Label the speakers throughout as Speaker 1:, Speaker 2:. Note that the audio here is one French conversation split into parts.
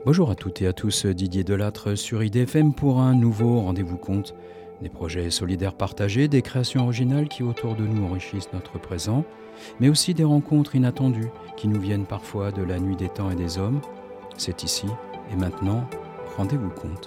Speaker 1: Bonjour à toutes et à tous, Didier Delattre sur IDFM pour un nouveau rendez-vous compte. Des projets solidaires partagés, des créations originales qui autour de nous enrichissent notre présent, mais aussi des rencontres inattendues qui nous viennent parfois de la nuit des temps et des hommes. C'est ici et maintenant, rendez-vous compte.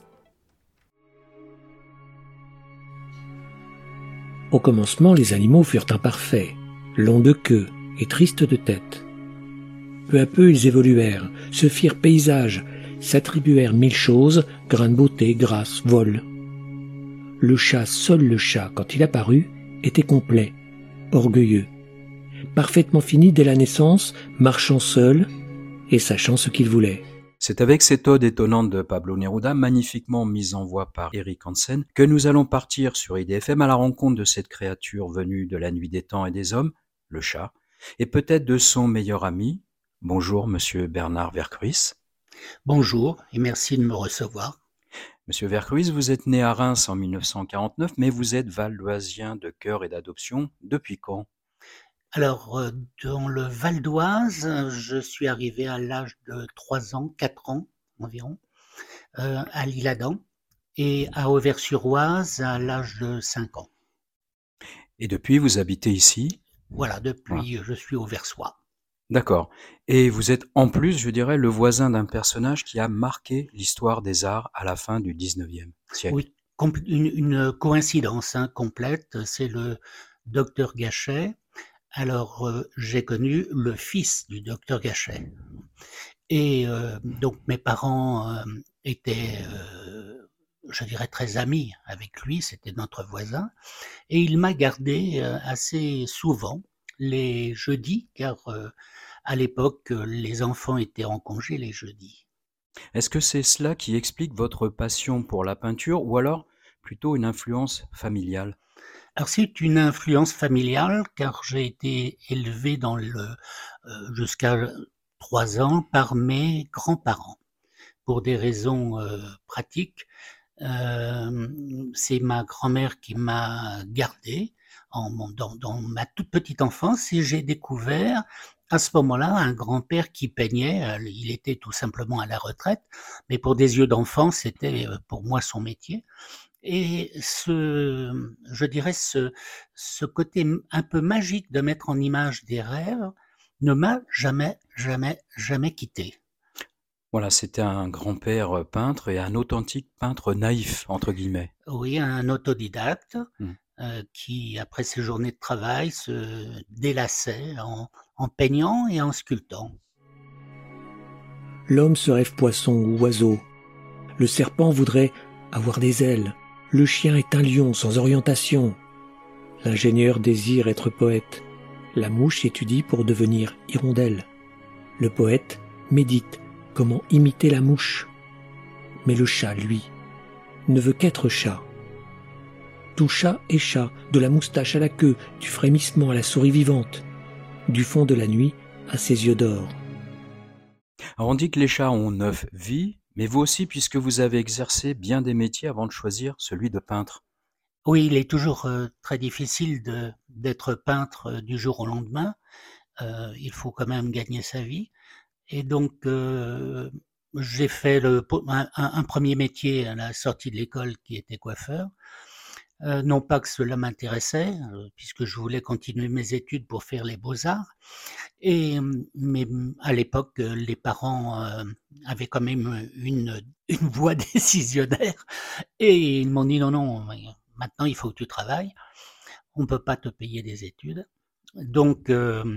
Speaker 2: Au commencement, les animaux furent imparfaits, longs de queue et tristes de tête. Peu à peu, ils évoluèrent, se firent paysages, s'attribuèrent mille choses, grains de beauté, grâce, vol. Le chat, seul le chat, quand il apparut, était complet, orgueilleux, parfaitement fini dès la naissance, marchant seul et sachant ce qu'il voulait.
Speaker 1: C'est avec cette ode étonnante de Pablo Neruda, magnifiquement mise en voix par Eric Hansen, que nous allons partir sur IDFM à la rencontre de cette créature venue de la nuit des temps et des hommes, le chat, et peut-être de son meilleur ami. Bonjour, monsieur Bernard Vercruis.
Speaker 3: Bonjour et merci de me recevoir.
Speaker 1: Monsieur Vercruis, vous êtes né à Reims en 1949, mais vous êtes valdoisien de cœur et d'adoption. Depuis quand?
Speaker 3: Alors, dans le Val d'Oise, je suis arrivé à l'âge de 3 ans, 4 ans environ, à l'Isle-Adam, et à Auvers-sur-Oise à l'âge de 5 ans.
Speaker 1: Et depuis, vous habitez ici?
Speaker 3: Voilà, depuis, je suis auversois.
Speaker 1: D'accord. Et vous êtes en plus, je dirais, le voisin d'un personnage qui a marqué l'histoire des arts à la fin du 19e siècle.
Speaker 3: Oui, une coïncidence complète, c'est le docteur Gachet. Alors, j'ai connu le fils du docteur Gachet. Et donc mes parents étaient, je dirais, très amis avec lui, c'était notre voisin, et il m'a gardé assez souvent les jeudis, car à l'époque, les enfants étaient en congé les jeudis.
Speaker 1: Est-ce que c'est cela qui explique votre passion pour la peinture ou alors plutôt une influence familiale?
Speaker 3: Alors c'est une influence familiale, car j'ai été élevé jusqu'à 3 ans par mes grands-parents, pour des raisons pratiques. C'est ma grand-mère qui m'a gardé dans ma toute petite enfance, et j'ai découvert à ce moment-là un grand-père qui peignait. Il était tout simplement à la retraite, mais pour des yeux d'enfant, c'était pour moi son métier. Et je dirais, ce côté un peu magique de mettre en image des rêves ne m'a jamais, jamais, jamais quitté.
Speaker 1: Voilà, c'était un grand-père peintre et un authentique peintre naïf, entre guillemets.
Speaker 3: Oui, un autodidacte
Speaker 1: Mmh.
Speaker 3: qui, après ses journées de travail, se délassait en peignant et en sculptant.
Speaker 2: L'homme se rêve poisson ou oiseau. Le serpent voudrait avoir des ailes. Le chien est un lion sans orientation. L'ingénieur désire être poète. La mouche étudie pour devenir hirondelle. Le poète médite comment imiter la mouche. Mais le chat, lui, ne veut qu'être chat. Tout chat est chat, de la moustache à la queue, du frémissement à la souris vivante, du fond de la nuit à ses yeux d'or.
Speaker 1: Alors on dit que les chats ont 9 vies, mais vous aussi, puisque vous avez exercé bien des métiers avant de choisir celui de peintre.
Speaker 3: Oui, il est toujours très difficile d'être peintre du jour au lendemain. Il faut quand même gagner sa vie. Et donc, j'ai fait un premier métier à la sortie de l'école qui était coiffeur. Non pas que cela m'intéressait, puisque je voulais continuer mes études pour faire les beaux-arts, mais à l'époque, les parents avaient quand même une voix décisionnaire, et ils m'ont dit: «Non, non, mais maintenant il faut que tu travailles, on ne peut pas te payer des études». Donc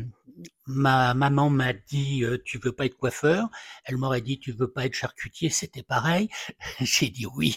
Speaker 3: ma maman m'a dit: «Tu veux pas être coiffeur?» Elle m'aurait dit: «Tu veux pas être charcutier?» C'était pareil. J'ai dit: «Oui».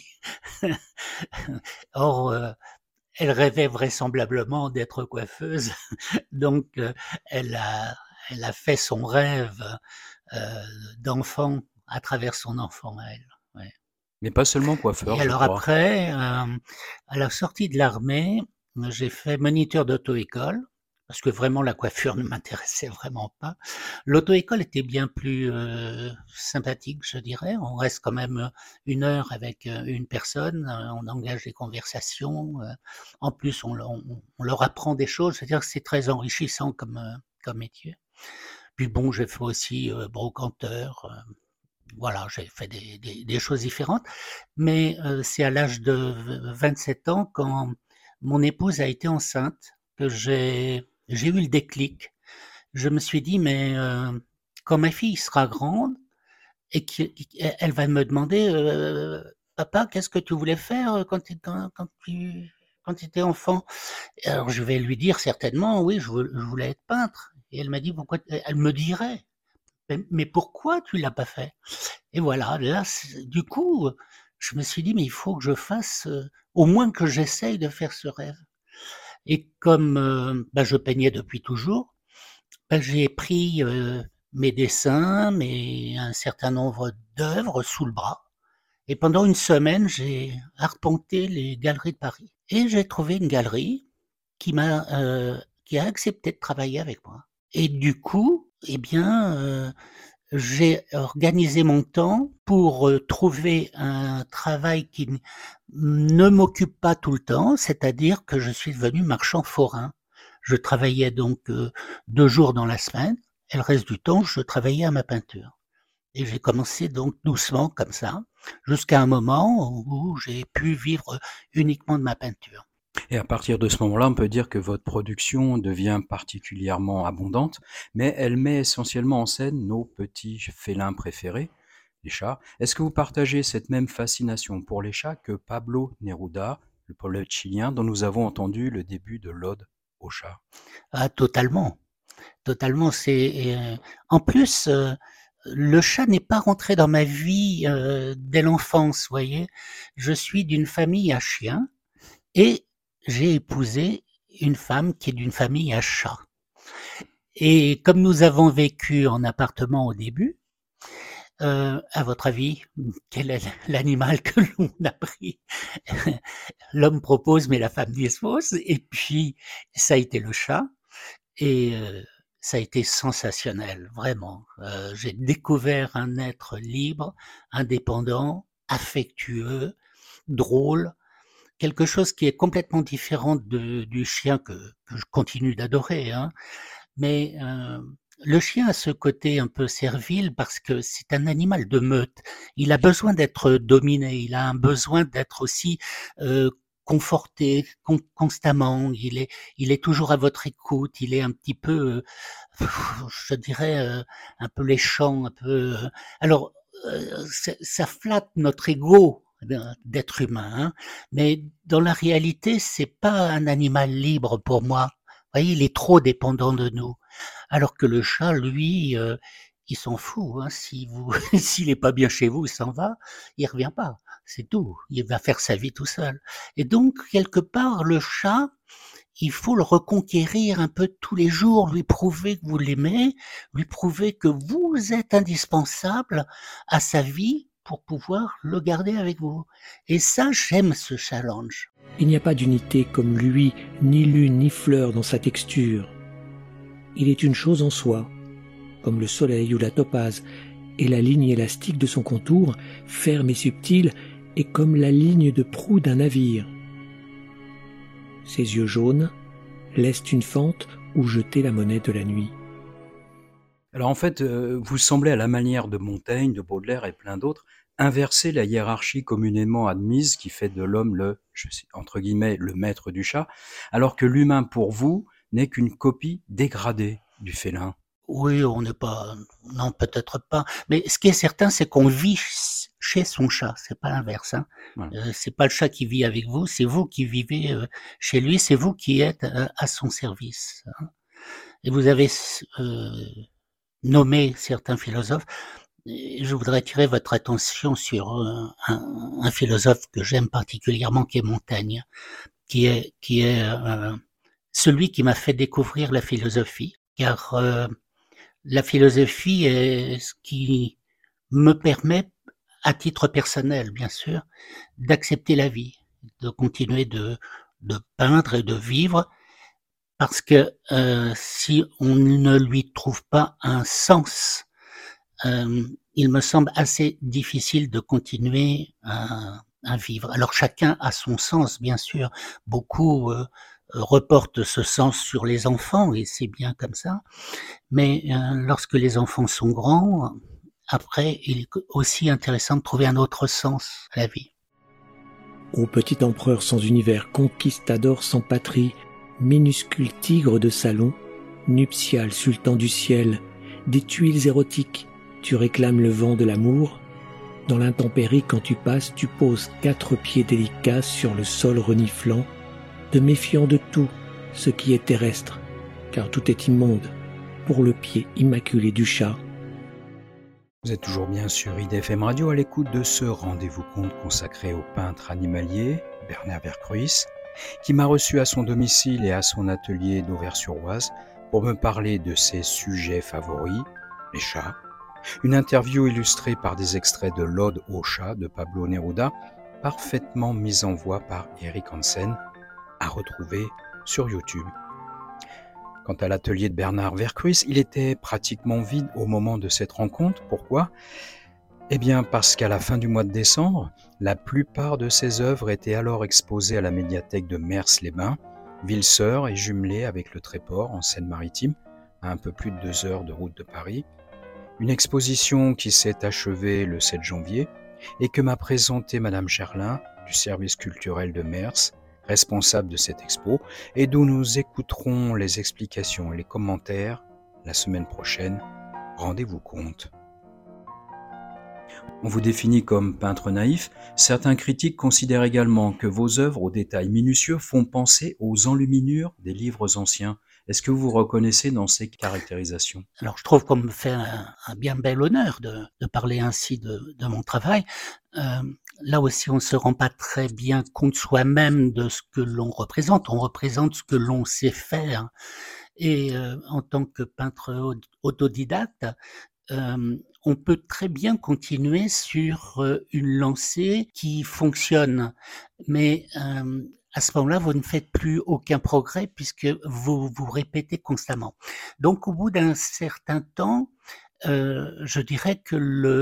Speaker 3: Or, elle rêvait vraisemblablement d'être coiffeuse, donc elle a fait son rêve heu, d'enfant à travers son enfant à elle, ouais.
Speaker 1: Mais pas seulement
Speaker 3: Et
Speaker 1: coiffeur, je
Speaker 3: alors
Speaker 1: crois.
Speaker 3: après, à la sortie de l'armée, j'ai fait moniteur d'auto-école, parce que vraiment la coiffure ne m'intéressait vraiment pas. L'auto-école était bien plus sympathique, je dirais. On reste quand même 1 heure avec une personne, on engage des conversations, en plus on leur apprend des choses, c'est-à-dire que c'est très enrichissant comme métier. Puis bon, j'ai fait aussi brocanteur, voilà, j'ai fait des choses différentes, mais c'est à l'âge de 27 ans, quand mon épouse a été enceinte, que j'ai eu le déclic. Je me suis dit: «Mais quand ma fille sera grande et qu'elle va me demander, "Papa, qu'est-ce que tu voulais faire, quand tu étais enfant?" Et alors je vais lui dire certainement: «Oui, je voulais être peintre», et elle m'a dit: «Pourquoi?» Elle me dirait: «Mais pourquoi tu l'as pas fait?» Et voilà, là, du coup, je me suis dit: «Mais il faut que je fasse, au moins que j'essaye de faire ce rêve», et comme, bah, je peignais depuis toujours, bah, j'ai pris, mes dessins, un certain nombre d'œuvres sous le bras, et pendant une semaine, j'ai arpenté les galeries de Paris, et j'ai trouvé une galerie qui a accepté de travailler avec moi, et du coup, eh bien, j'ai organisé mon temps pour, trouver un travail qui ne m'occupe pas tout le temps, c'est-à-dire que je suis devenu marchand forain. Je travaillais donc, 2 jours dans la semaine, et le reste du temps, je travaillais à ma peinture, et j'ai commencé donc doucement comme ça, jusqu'à un moment où j'ai pu vivre uniquement de ma peinture.
Speaker 1: Et à partir de ce moment-là, on peut dire que votre production devient particulièrement abondante, mais elle met essentiellement en scène nos petits félins préférés, les chats. Est-ce que vous partagez cette même fascination pour les chats que Pablo Neruda, le poète chilien dont nous avons entendu le début de l'Ode aux chats?
Speaker 3: Ah totalement, totalement, en plus, le chat n'est pas rentré dans ma vie, dès l'enfance, vous voyez? Je suis d'une famille à chiens, et j'ai épousé une femme qui est d'une famille à chats, et comme nous avons vécu en appartement au début, à votre avis, quel est l'animal que l'on a pris? L'homme propose, mais la femme dispose, et puis ça a été le chat, et ça a été sensationnel, vraiment. J'ai découvert un être libre, indépendant, affectueux, drôle, quelque chose qui est complètement différent du chien que je continue d'adorer, hein. Mais le chien a ce côté un peu servile parce que c'est un animal de meute. Il a besoin d'être dominé, il a un besoin d'être aussi, heu, conforté constamment. Il est toujours à votre écoute, il est un petit peu, je dirais, un peu léchant, un peu, alors, ça flatte notre ego d'être humain, hein, mais dans la réalité, c'est pas un animal libre pour moi. Vous voyez, il est trop dépendant de nous. Alors que le chat, lui, il s'en fout, hein, si vous s'il est pas bien chez vous, il s'en va, il revient pas, c'est tout. Il va faire sa vie tout seul, et donc quelque part, le chat, il faut le reconquérir un peu tous les jours, lui prouver que vous l'aimez, lui prouver que vous êtes indispensable à sa vie pour pouvoir le garder avec vous, et ça, j'aime ce challenge.
Speaker 2: Il n'y a pas d'unité comme lui, ni lune ni fleur dans sa texture. Il est une chose en soi, comme le soleil ou la topaze, et la ligne élastique de son contour, ferme et subtile, est comme la ligne de proue d'un navire. Ses yeux jaunes laissent une fente où jeter la monnaie de la nuit.
Speaker 1: Alors en fait, vous semblez à la manière de Montaigne, de Baudelaire et plein d'autres, inverser la hiérarchie communément admise qui fait de l'homme le, je sais, entre guillemets, «le maître du chat», alors que l'humain pour vous n'est qu'une copie dégradée du félin.
Speaker 3: Oui, on n'est pas, non, peut-être pas. Mais ce qui est certain, c'est qu'on vit chez son chat. C'est pas l'inverse, hein.
Speaker 1: Voilà.
Speaker 3: C'est pas le chat qui vit avec vous, c'est vous qui vivez chez lui. C'est vous qui êtes à son service, hein. Et vous avez nommé certains philosophes. Et je voudrais attirer votre attention sur un philosophe que j'aime particulièrement, qui est Montaigne, qui est celui qui m'a fait découvrir la philosophie, car la philosophie est ce qui me permet, à titre personnel bien sûr, d'accepter la vie, de continuer de peindre et de vivre, parce que, si on ne lui trouve pas un sens, il me semble assez difficile de continuer à vivre. Alors chacun a son sens, bien sûr. Beaucoup, reportent ce sens sur les enfants, et c'est bien comme ça. Mais lorsque les enfants sont grands, après, il est aussi intéressant de trouver un autre sens à la vie.
Speaker 2: Ô petit empereur sans univers, conquistador sans patrie, minuscule tigre de salon, nuptial sultan du ciel, des tuiles érotiques, tu réclames le vent de l'amour. Dans l'intempérie, quand tu passes, tu poses 4 pieds délicats sur le sol reniflant, te méfiant de tout ce qui est terrestre, car tout est immonde pour le pied immaculé du chat.
Speaker 1: Vous êtes toujours bien sur IDFM Radio à l'écoute de ce rendez-vous conte consacré au peintre animalier Bernard Vercruys, qui m'a reçu à son domicile et à son atelier d'Auvers-sur-Oise pour me parler de ses sujets favoris, les chats. Une interview illustrée par des extraits de l'Ode au chat de Pablo Neruda, parfaitement mise en voix par Eric Hansen, à retrouver sur YouTube. Quant à l'atelier de Bernard Vercruys, il était pratiquement vide au moment de cette rencontre. Pourquoi ? Eh bien parce qu'à la fin du mois de décembre, la plupart de ses œuvres étaient alors exposées à la médiathèque de Mers-les-Bains, ville sœur et jumelée avec le Tréport en Seine-Maritime, à un peu plus de 2 heures de route de Paris. Une exposition qui s'est achevée le 7 janvier et que m'a présentée Madame Gerlin du service culturel de Mers, responsable de cette expo, et d'où nous écouterons les explications et les commentaires la semaine prochaine. Rendez-vous compte. On vous définit comme peintre naïf. Certains critiques considèrent également que vos œuvres aux détails minutieux font penser aux enluminures des livres anciens. Est-ce que vous vous reconnaissez dans ces caractérisations ?
Speaker 3: Alors je trouve qu'on me fait un bien bel honneur de parler ainsi de mon travail. Là aussi, on ne se rend pas très bien compte soi-même de ce que l'on représente. On représente ce que l'on sait faire. Et en tant que peintre autodidacte, on peut très bien continuer sur une lancée qui fonctionne. Mais à ce moment-là, vous ne faites plus aucun progrès puisque vous vous répétez constamment. Donc, au bout d'un certain temps, je dirais que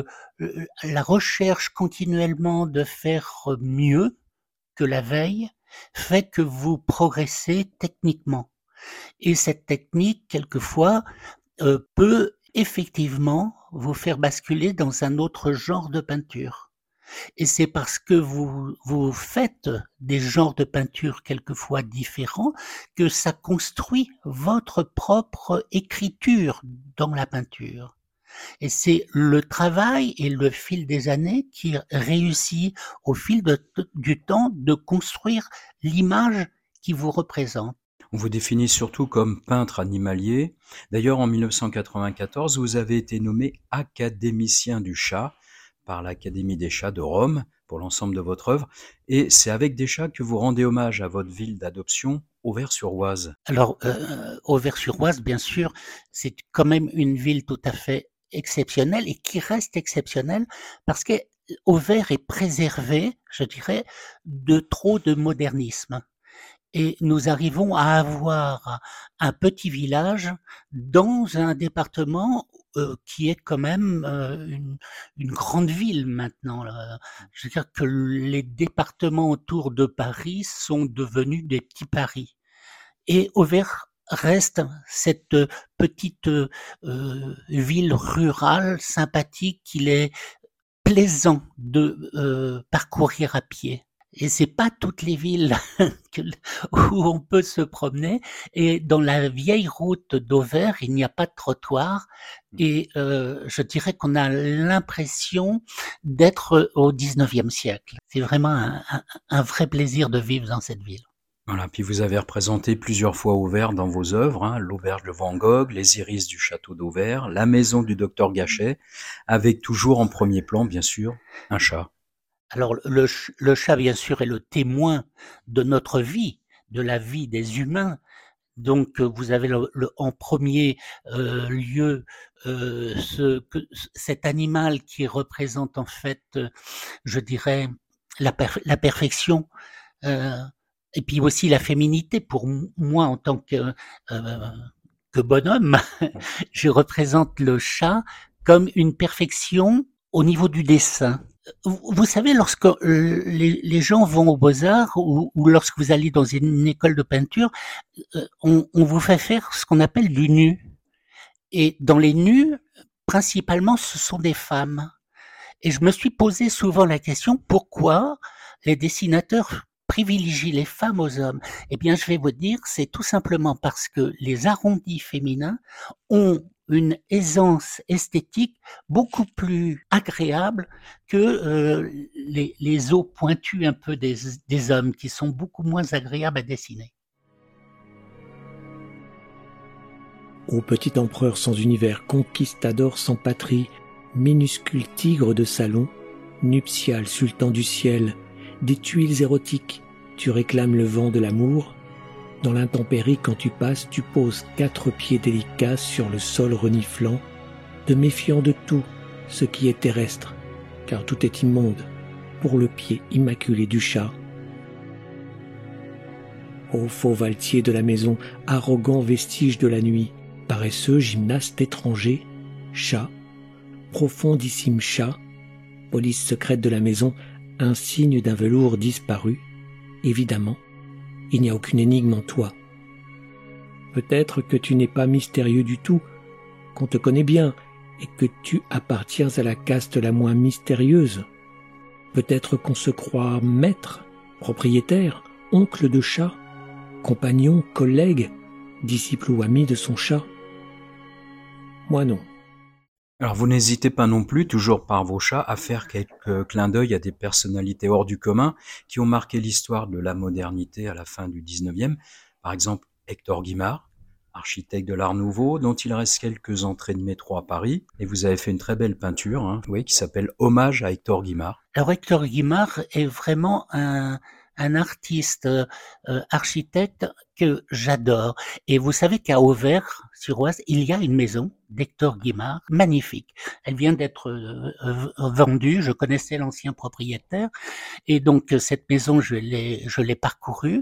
Speaker 3: la recherche continuellement de faire mieux que la veille fait que vous progressez techniquement. Et cette technique, quelquefois, peut effectivement vous faire basculer dans un autre genre de peinture. Et c'est parce que vous faites des genres de peinture quelquefois différents que ça construit votre propre écriture dans la peinture. Et c'est le travail et le fil des années qui réussit au fil du temps de construire l'image qui vous représente.
Speaker 1: On vous définit surtout comme peintre animalier. D'ailleurs, en 1994, vous avez été nommé académicien du chat par l'Académie des chats de Rome pour l'ensemble de votre œuvre. Et c'est avec des chats que vous rendez hommage à votre ville d'adoption, Auvers-sur-Oise.
Speaker 3: Alors, Auvers-sur-Oise, bien sûr, c'est quand même une ville tout à fait exceptionnelle et qui reste exceptionnelle parce que Auvers est préservé, je dirais, de trop de modernisme. Et nous arrivons à avoir un petit village dans un département qui est quand même une grande ville maintenant. Je veux dire que les départements autour de Paris sont devenus des petits Paris. Et Auvers reste cette petite ville rurale sympathique qu'il est plaisant de parcourir à pied. Et c'est pas toutes les villes où on peut se promener. Et dans la vieille route d'Auvers, il n'y a pas de trottoir. Et je dirais qu'on a l'impression d'être au 19e siècle. C'est vraiment un vrai plaisir de vivre dans cette ville.
Speaker 1: Voilà, puis vous avez représenté plusieurs fois Auvers dans vos œuvres, l'auberge de Van Gogh, les iris du château d'Auvers, la maison du docteur Gachet, avec toujours en premier plan, bien sûr, un chat.
Speaker 3: Alors le chat, bien sûr, est le témoin de notre vie, de la vie des humains. Donc vous avez en premier lieu cet animal qui représente en fait, je dirais, la perfection, et puis aussi la féminité. Pour moi, en tant que bonhomme, je représente le chat comme une perfection au niveau du dessin. Vous savez, lorsque les gens vont aux Beaux-Arts ou lorsque vous allez dans une école de peinture, on vous fait faire ce qu'on appelle du nu. Et dans les nus, principalement, ce sont des femmes. Et je me suis posé souvent la question, pourquoi les dessinateurs privilégient les femmes aux hommes? Eh bien, je vais vous dire, c'est tout simplement parce que les arrondis féminins ont une aisance esthétique beaucoup plus agréable que les os pointus un peu des hommes, qui sont beaucoup moins agréables à dessiner.
Speaker 2: Ô petit empereur sans univers, conquistador sans patrie, minuscule tigre de salon, nuptial sultan du ciel, des tuiles érotiques, tu réclames le vent de l'amour. Dans l'intempérie, quand tu passes, tu poses 4 pieds délicats sur le sol reniflant, te méfiant de tout ce qui est terrestre, car tout est immonde pour le pied immaculé du chat. Ô faux valetier de la maison, arrogant vestige de la nuit, paresseux gymnaste étranger, chat, profondissime chat, police secrète de la maison, insigne d'un velours disparu, évidemment, il n'y a aucune énigme en toi. Peut-être que tu n'es pas mystérieux du tout, qu'on te connaît bien et que tu appartiens à la caste la moins mystérieuse. Peut-être qu'on se croit maître, propriétaire, oncle de chat, compagnon, collègue, disciple ou ami de son chat. Moi non.
Speaker 1: Alors vous n'hésitez pas non plus, toujours par vos chats, à faire quelques clins d'œil à des personnalités hors du commun qui ont marqué l'histoire de la modernité à la fin du 19e. Par exemple, Hector Guimard, architecte de l'Art Nouveau, dont il reste quelques entrées de métro à Paris. Et vous avez fait une très belle peinture, oui, qui s'appelle Hommage à Hector Guimard.
Speaker 3: Alors Hector Guimard est vraiment un artiste architecte que j'adore. Et vous savez qu'à Auvers-sur-Oise, il y a une maison d'Hector Guimard, magnifique. Elle vient d'être vendue, je connaissais l'ancien propriétaire, et donc cette maison, je l'ai parcourue.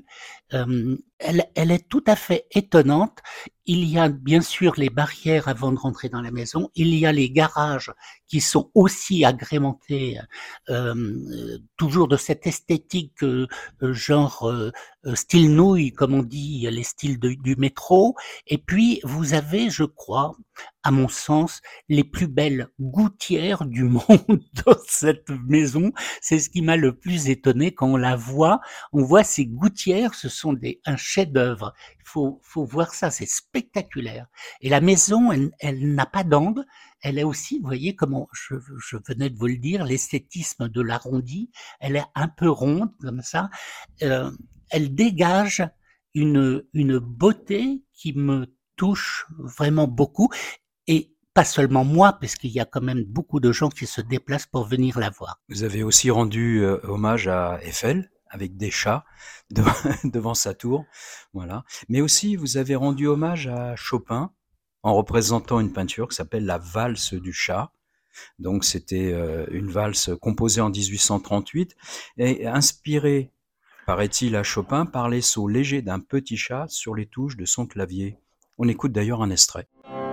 Speaker 3: Elle est tout à fait étonnante. Il y a bien sûr les barrières avant de rentrer dans la maison, il y a les garages qui sont aussi agrémentés, toujours de cette esthétique genre style nouille, comme on dit, les styles du métro. Et puis, vous avez, je crois, à mon sens, les plus belles gouttières du monde dans cette maison. C'est ce qui m'a le plus étonné quand on la voit. On voit ces gouttières, ce sont un chef-d'œuvre. Il faut voir ça, c'est spectaculaire. Et la maison, elle n'a pas d'angle. Elle est aussi, vous voyez, comment je venais de vous le dire, l'esthétisme de l'arrondi. Elle est un peu ronde comme ça. Elle dégage une beauté qui me touche vraiment beaucoup, et pas seulement moi, parce qu'il y a quand même beaucoup de gens qui se déplacent pour venir la voir.
Speaker 1: Vous avez aussi rendu hommage à Eiffel avec des chats devant sa tour, voilà. Mais aussi, vous avez rendu hommage à Chopin en représentant une peinture qui s'appelle la valse du chat. Donc c'était une valse composée en 1838 et inspirée, paraît-il, à Chopin par les sauts légers d'un petit chat sur les touches de son clavier. On écoute d'ailleurs un extrait.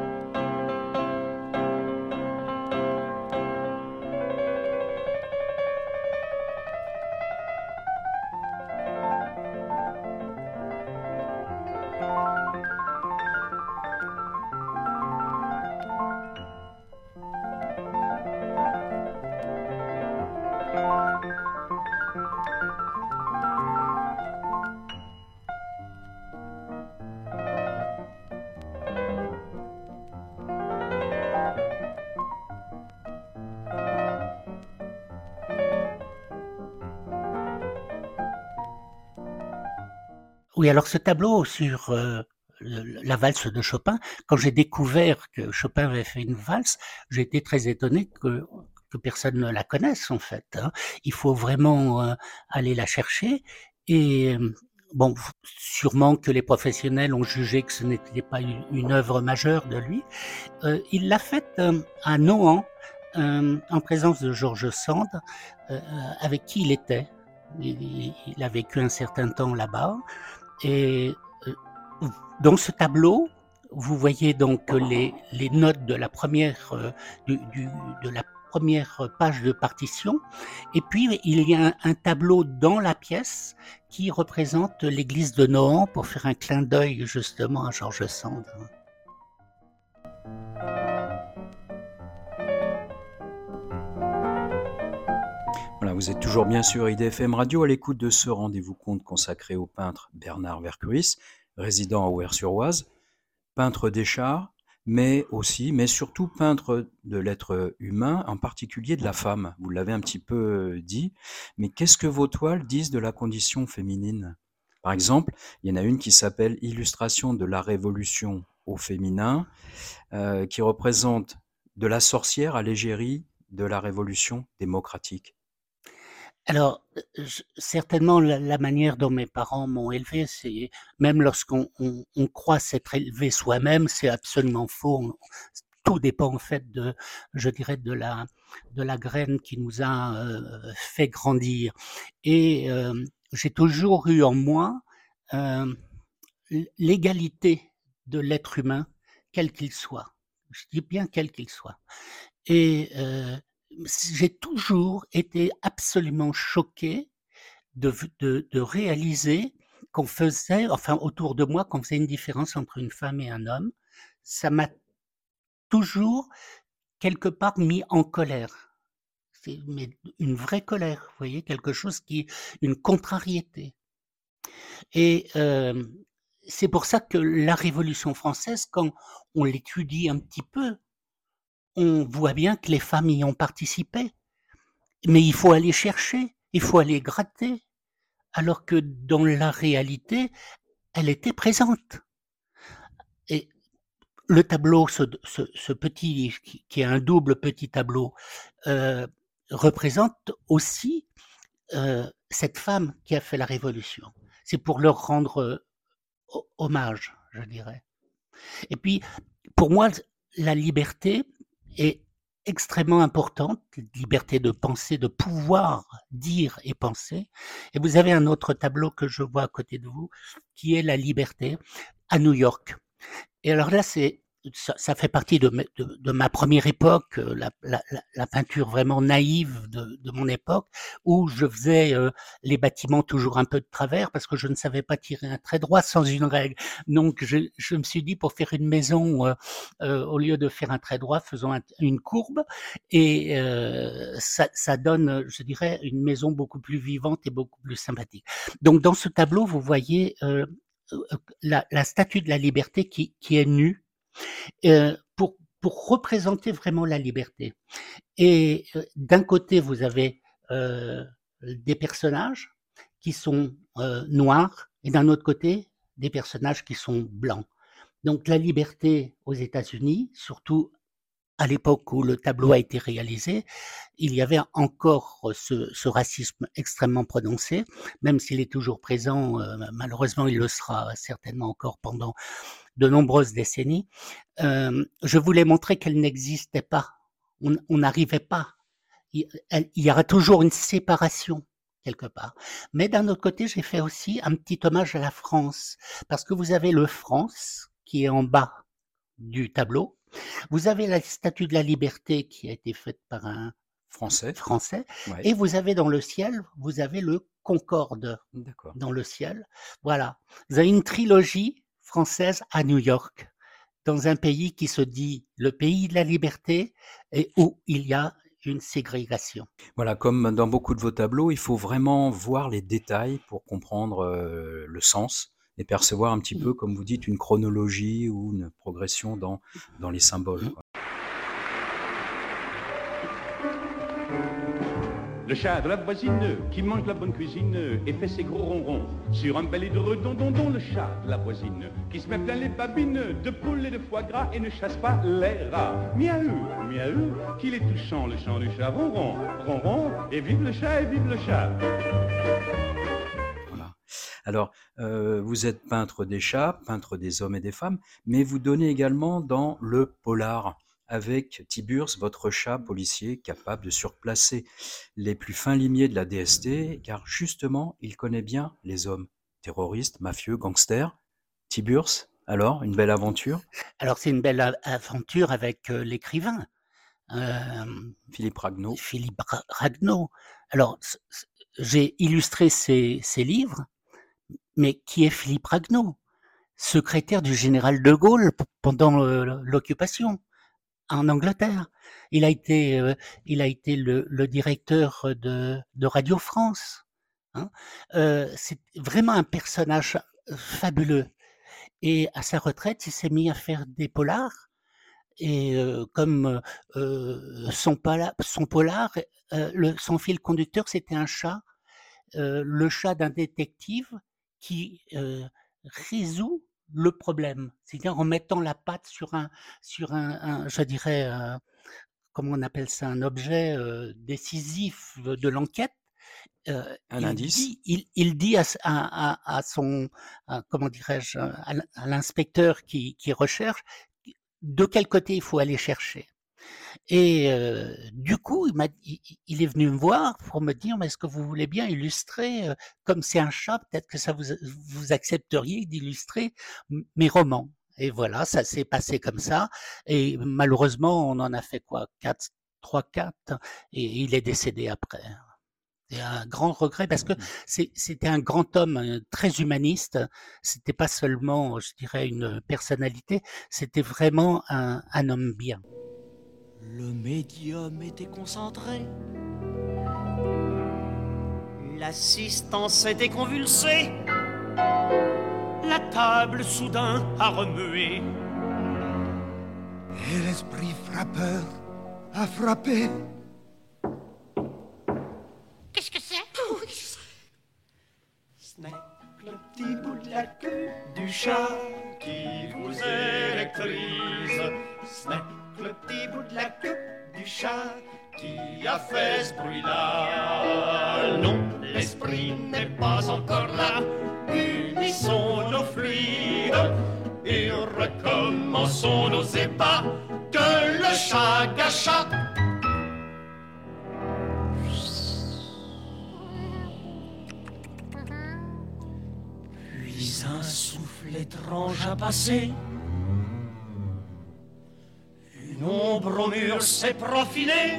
Speaker 3: Oui, alors ce tableau sur la valse de Chopin, quand j'ai découvert que Chopin avait fait une valse, j'ai été très étonné que personne ne la connaisse en fait, hein. Il faut vraiment aller la chercher, et bon, sûrement que les professionnels ont jugé que ce n'était pas une œuvre majeure de lui. Il l'a faite à Nohant, en présence de George Sand, avec qui il était. Il a vécu un certain temps là-bas. Et dans ce tableau, vous voyez donc les notes de la première de la première page de partition, et puis il y a un tableau dans la pièce qui représente l'église de Nohant, pour faire un clin d'œil justement à George Sand.
Speaker 1: Vous êtes toujours bien sûr IDFM Radio à l'écoute de ce rendez-vous conte consacré au peintre Bernard Vercruis, résident à Auvers-sur-Oise, peintre des chars, mais surtout peintre de l'être humain, en particulier de la femme. Vous l'avez un petit peu dit, mais qu'est-ce que vos toiles disent de la condition féminine? Par exemple, il y en a une qui s'appelle Illustration de la Révolution au féminin, qui représente de la sorcière à l'égérie de la Révolution démocratique.
Speaker 3: Alors, certainement la manière dont mes parents m'ont élevé, c'est même lorsqu'on on croit s'être élevé soi-même, c'est absolument faux. Tout dépend en fait je dirais de la graine qui nous a, fait grandir et j'ai toujours eu en moi, hem, l'égalité de l'être humain, quel qu'il soit. Je dis bien quel qu'il soit et j'ai toujours été absolument choqué de réaliser qu'on faisait, enfin autour de moi, qu'on faisait une différence entre une femme et un homme. Ça m'a toujours quelque part mis en colère. Mais une vraie colère, vous voyez? Quelque chose une contrariété et c'est pour ça que la Révolution française, quand on l'étudie un petit peu, on voit bien que les femmes y ont participé. Mais il faut aller chercher, il faut aller gratter, alors que dans la réalité, elle était présente. Et le tableau, ce petit, qui est un double petit tableau, représente aussi cette femme qui a fait la Révolution. C'est pour leur rendre hommage, je dirais. Et puis, pour moi, la liberté est extrêmement importante, liberté de penser, de pouvoir dire et penser. Et vous avez un autre tableau que je vois à côté de vous, qui est la liberté à New York. Et alors là, ça fait partie de ma première époque, la peinture vraiment naïve de mon époque, où je faisais les bâtiments toujours un peu de travers parce que je ne savais pas tirer un trait droit sans une règle. Donc je me suis dit, pour faire une maison, au lieu de faire un trait droit, faisons une courbe, et ça donne, je dirais, une maison beaucoup plus vivante et beaucoup plus sympathique. Donc dans ce tableau, vous voyez la statue de la liberté qui est nue, pour représenter vraiment la liberté. Et d'un côté, vous avez des personnages qui sont noirs, et d'un autre côté, des personnages qui sont blancs. Donc la liberté aux États-Unis, surtout à l'époque où le tableau a été réalisé, il y avait encore ce racisme extrêmement prononcé, même s'il est toujours présent, malheureusement il le sera certainement encore pendant de nombreuses décennies. Je voulais montrer qu'elle n'existait pas. On n'arrivait pas. Il y aura toujours une séparation quelque part. Mais d'un autre côté, j'ai fait aussi un petit hommage à la France, parce que vous avez le France qui est en bas du tableau. Vous avez la statue de la liberté qui a été faite par un Français. Ouais. Et vous avez dans le ciel, vous avez le Concorde. D'accord. Dans le ciel. Voilà. Vous avez une trilogie française à New York, dans un pays qui se dit le pays de la liberté et où il y a une ségrégation.
Speaker 1: Voilà, comme dans beaucoup de vos tableaux, il faut vraiment voir les détails pour comprendre le sens et percevoir un petit peu, comme vous dites, une chronologie ou une progression dans les symboles.
Speaker 4: Le chat de la voisine qui mange la bonne cuisine et fait ses gros ronrons sur un bel édredon, le chat de la voisine qui se met plein les babines de poules et de foie gras et ne chasse pas les rats. Miaou, miaou, qu'il est touchant le chant du chat, ronron, ronron, et vive le chat et vive le chat.
Speaker 1: Voilà. Alors, vous êtes peintre des chats, peintre des hommes et des femmes, mais vous donnez également dans le polar, avec Tiburce, votre chat policier capable de surplacer les plus fins limiers de la DST, car justement, il connaît bien les hommes, terroristes, mafieux, gangsters. Tiburce, alors, une belle aventure?
Speaker 3: Alors, c'est une belle aventure avec l'écrivain.
Speaker 1: Philippe Ragueneau.
Speaker 3: Philippe Ragueneau. Alors, j'ai illustré ses livres, mais qui est Philippe Ragueneau? Secrétaire du général de Gaulle pendant l'occupation. en Angleterre. Il a été, le directeur de Radio France, hein. C'est vraiment un personnage fabuleux et à sa retraite, il s'est mis à faire des polars et comme, son polar, son fil conducteur, c'était un chat, le chat d'un détective qui, résout le problème. C'est-à-dire en mettant la patte sur un je dirais, comment on appelle ça? Un objet, décisif de l'enquête.
Speaker 1: Un indice?
Speaker 3: Il dit à son comment dirais-je? À l'inspecteur qui recherche, de quel côté il faut aller chercher. Et du coup, il est venu me voir pour me dire: «Mais est-ce que vous voulez bien illustrer, comme c'est un chat, peut-être que ça vous accepteriez d'illustrer mes romans?» Et voilà, ça s'est passé comme ça et malheureusement, on en a fait quoi? 4, 3-4 et il est décédé après. C'est un grand regret parce que c'était un grand homme, très humaniste. C'était pas seulement, je dirais, une personnalité, c'était vraiment un homme bien.
Speaker 5: Le médium était concentré. L'assistance était convulsée. La table soudain a remué.
Speaker 6: Et l'esprit frappeur a frappé.
Speaker 5: Qu'est-ce que c'est? Ce n'est que le petit bout de la queue du chat qui vous électrise. Ce n'est que le petit bout de la queue du chat qui a fait ce bruit-là. Non, l'esprit n'est pas encore là. Unissons nos fluides et recommençons nos ébats. Que le chat gâcha. Puis un souffle étrange a passé. Une ombre au mur s'est profilée.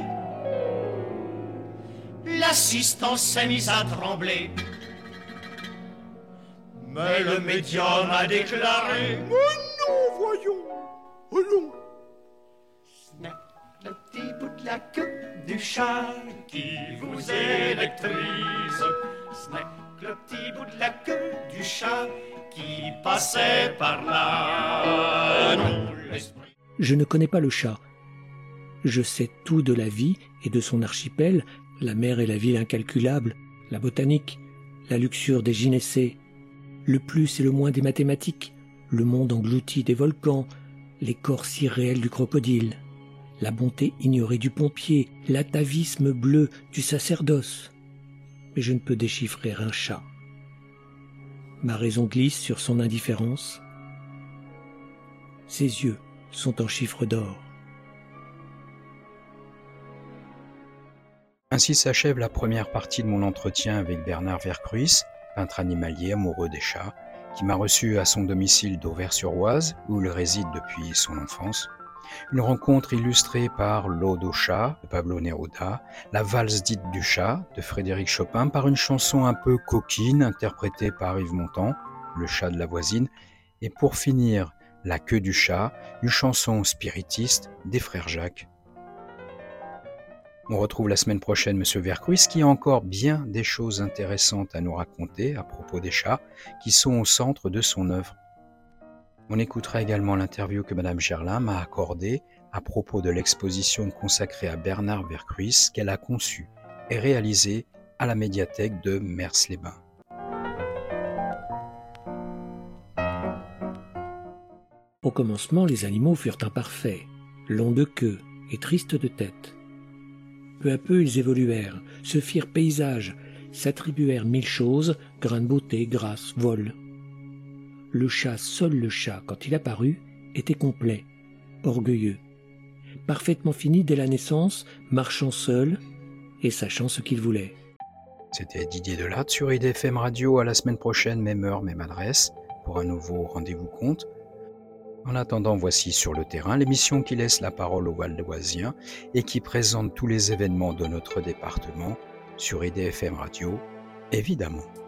Speaker 5: L'assistant s'est mise à trembler. Mais le médium a déclaré:
Speaker 6: Mais non, voyons. Oh non.
Speaker 5: Ce n'est que le petit bout de la queue du chat qui vous électrise. Ce n'est que le petit bout de la queue du chat qui passait par là. Non, l'esprit.
Speaker 2: Je ne connais pas le chat. Je sais tout de la vie et de son archipel, la mer et la ville incalculables, la botanique, la luxure des gynécées, le plus et le moins des mathématiques, le monde englouti des volcans, les corps si réels du crocodile, la bonté ignorée du pompier, l'atavisme bleu du sacerdoce. Mais je ne peux déchiffrer un chat. Ma raison glisse sur son indifférence. Ses yeux sont en chiffres d'or.
Speaker 1: Ainsi s'achève la première partie de mon entretien avec Bernard Vercruys, peintre animalier amoureux des chats, qui m'a reçu à son domicile d'Auvers-sur-Oise, où il réside depuis son enfance. Une rencontre illustrée par l'Ode au chat de Pablo Neruda, la valse dite du chat de Frédéric Chopin, par une chanson un peu coquine interprétée par Yves Montand, Le chat de la voisine, et pour finir, La queue du chat, une chanson spiritiste des frères Jacques. On retrouve la semaine prochaine Monsieur Vercruys qui a encore bien des choses intéressantes à nous raconter à propos des chats qui sont au centre de son œuvre. On écoutera également l'interview que Madame Gerlin m'a accordée à propos de l'exposition consacrée à Bernard Vercruys qu'elle a conçue et réalisée à la médiathèque de Mers-les-Bains.
Speaker 2: Au commencement, les animaux furent imparfaits, longs de queue et tristes de tête. Peu à peu, ils évoluèrent, se firent paysages, s'attribuèrent 1000 choses, grains de beauté, grâce, vol. Le chat, seul le chat, quand il apparut, était complet, orgueilleux, parfaitement fini dès la naissance, marchant seul et sachant ce qu'il voulait.
Speaker 1: C'était Didier Delatte sur IDFM Radio. À la semaine prochaine, même heure, même adresse, pour un nouveau rendez-vous compte. En attendant, voici Sur le terrain, l'émission qui laisse la parole aux Val-d'Oisiens et qui présente tous les événements de notre département sur IDFM Radio, évidemment.